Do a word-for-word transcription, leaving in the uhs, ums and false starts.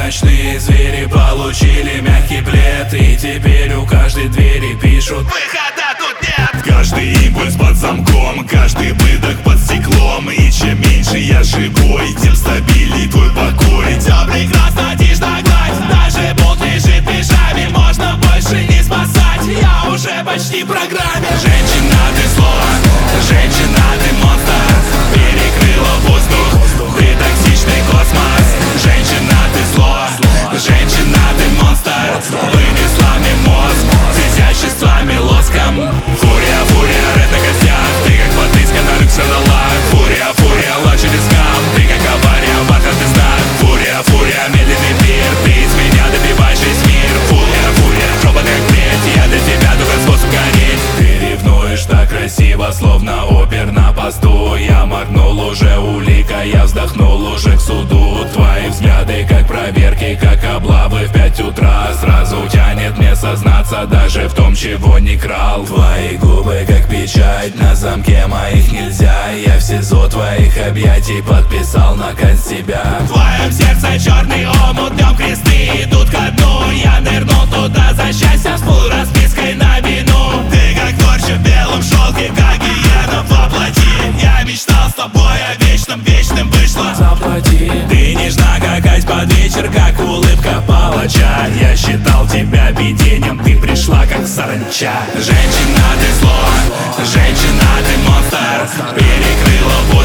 ночные звери получили мягкий плед, и теперь у каждой двери пишут: выхода тут нет. Каждый импульс под замком, каждый выдох под стеклом. И чем меньше я живой, тем стабильней твой покой. Все прекрасно, тишь да гладь, даже болт лежит в пижаме. Можно больше не спасать, я уже почти в программе. Женщина, ты зло, женщина, ты монстр. Перекрыла воздух, ты токсичный космос. Женщина, ты зло, женщина, ты монстр. Вынесла мне мозг с изяществами лоском. Фурия, фурия, рэд на костях, ты как подписка на люкс на Фурия, фурия, лучше без скам, ты как авария, бархатный знак. Фурия, фурия, медленный пир, ты из меня добиваешь весь мир. Фурия, фурия, жопа как плеть, я для тебя только способ гореть. Ты ревнуешь так красиво, словно опер на посту. Я моргнул уже улика, я вздохнул уже к суду. Твои взгляды как проверки, как облавы в пять утра. Сразу тянет мне сознаться даже в том, чего не крал. Твои губы как печать, на замке моих нельзя. Я в СИЗО твоих объятий подписал наказ себя. В твоем сердце черный омут, днем кресты идут ко дну. Я нырнул туда за счастьем, всплыл распиской на вину. Ты как торча в белом шелке, как гиена воплоти. Я мечтал с тобой о вечном, вечным вышло. Заплати. Ты нежна как айс под вечер, как улыбка палача. Я считал тебя видением, ты пришла как саранча. Женщина, ты зло, женщина, ты монстр. Перекрыла